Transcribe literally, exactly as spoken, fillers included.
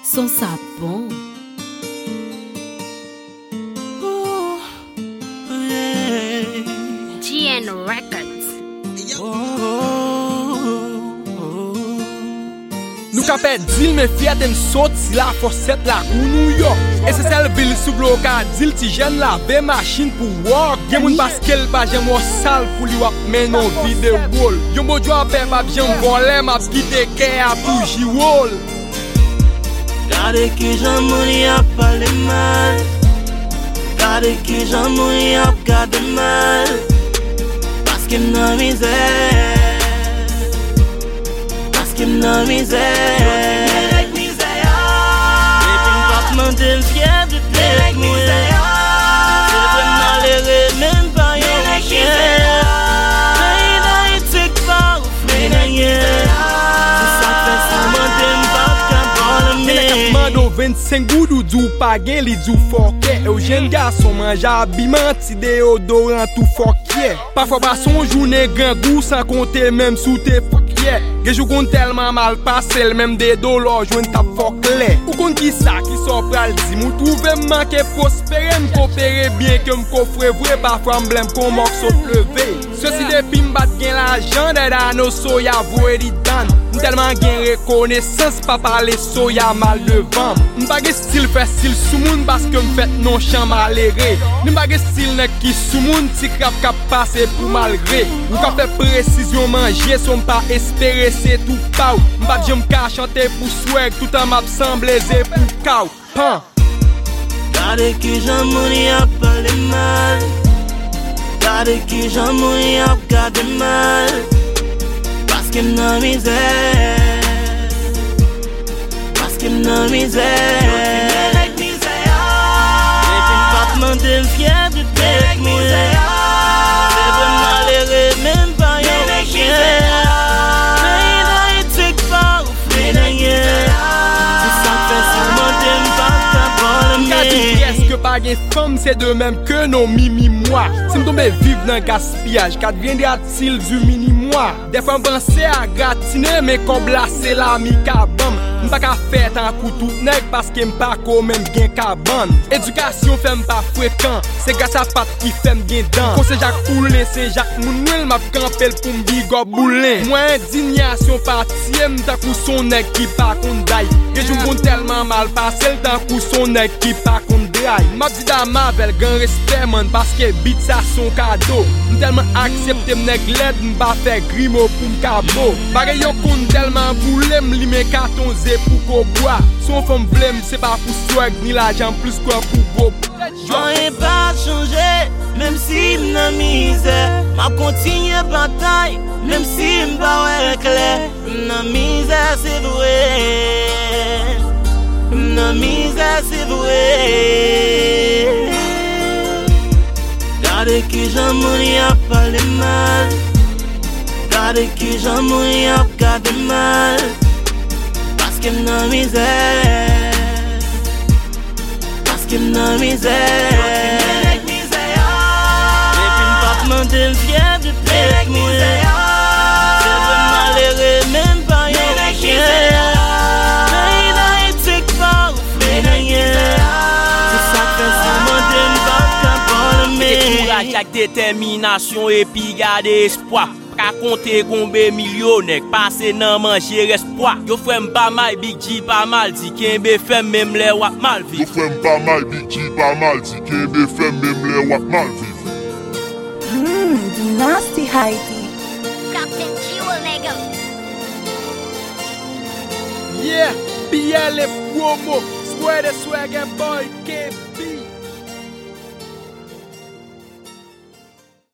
Son sapon. Oh, yeah. G N Records. Nou kapè dil men fiat en sot si la foset la kou New York. E se sel vil sou blok a dil ti jen la be machine pou walk. Gen moun baskel pa jen mò sal pou li wap men non vide wol. Yon bo jwa pe pa jen volè ma pite ke a bouji wol. Gade ki jan mouni ap pale mal. Gade ki jan mouni ap gade mal. Paske mnan mizè. M'nan misè Lek misè Epi m'pap mande m'fier de plek mwen Se vren malere men pa yon chien Mwen da etek pa ou fle na yen Se sa fè sa mande m'pap ka bole men Mando vingt-cinq goudou dou pa gen li dou fokè E ou jen gason manja abiman ti deodorant tout fokè Parfois pas son journée grand goût sans compter même sous tes fokè Ge jou kon telman mal passe l même des dollars jwen tap fokle Ou kon ki sa ki so pral di mou trouve manke prospere m'kopere bien ke m'kofre vre parfois m'blem kon mok so pleve Ceci depi m'bat gen l'argent de dano soya vwe di dan M'telman gen rekonesans pa pale soya mal devan M'bage stil fè stil sou moun baske m'fèt non chan malere M'bage stil nek ki sou moun ti krap kap pase pou malgre Ou ka fè presisyon manje son pa espere se tout pau M'bat jem ka chante pou swag tout an map sembleze pou kau Pan Gade ki jan mouni ap pale mal Gade ki jan mouni ap gade mal Paske m'nan mizè Paske m'nan mizè Lek mizè Epi m'pap mande m'fier de plek mwen Se vren malere men pa yon chien Mwen da etek pa ou fle na yen Se sa fè sa mande m'pap ka bole men Est-ce que pas gen femme c'est de même que nos mimi moi Si m'tombe vive dans gaspillage Kat viendra-t-il du mini moi Des fois m'pense à gratiner Mais comme là c'est la mi kabam M'pa ka fè tan pou tout nèg Parce que m'pa ko même gen kaban Éducation fait m'pa fréquent C'est grâce à pat qui fait m'gen dan Conseil Jacques Poulin c'est Jacques Mounouel M'a campel pou m'bigo boulin Moi indignation partie M'ta kou son nèg qui pa kon day Que jou kon tellement mal passé L'tan kou son nèg qui pa kon dray M'a dit da mavel gan respect man Parce que bit sa son cadeau M'telman accepte m'nèg led M'ba fè grimo pou m'kabo Bagay yo kon tellement boule M'lime carton pour qu'on boit Son femme blême c'est pas pour swag Ni l'argent plus quoi pour go Rien pas changé Même si m'nan misère M'a continue bataille Même si m'pa wè clair M'nan misère c'est vrai M'nan misère c'est vrai Gade ki jan mouni ap pale mal Gade ki jan mouni ap gade mal Paske m'nan mizè Paske m'nan mizè Lek mizè Epi m'pap mande m'fier de plek mwen Se vren malere men pa yon chien Mwen da etek pa ou fle na yen Se sa fè sa mande m'pap ka bole men Courage ak détermination epi gade espoir Ka konte konbe millionnek Pase nan manje respoi Yo fwem pa mal Big G pa mal Di kenbe fem mem le wak mal viv Yo fwem pa mal Big G pa mal Di kenbe fem mem le wak mal viv Mmm, Dynasty Heidi Captain Jewel, nigga. Yeah, P L F promo Square the swag and boy K B